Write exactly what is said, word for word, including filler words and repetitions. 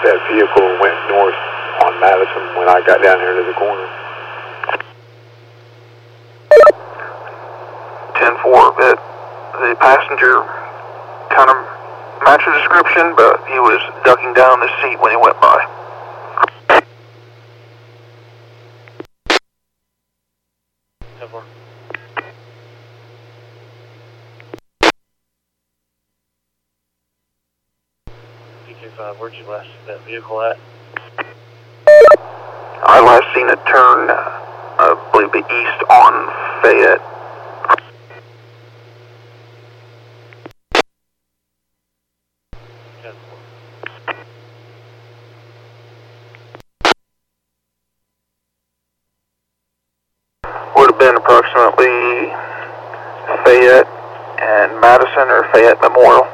that vehicle went north on Madison when I got down here to the corner. ten four, that the passenger kind of matched the description, but he was ducking down the seat when he went by. ten four. P K five, where'd you last see that vehicle at? I last seen it turn, uh, I believe, the east on Fayette. ten four. Would have been approximately Fayette and Madison or Fayette Memorial.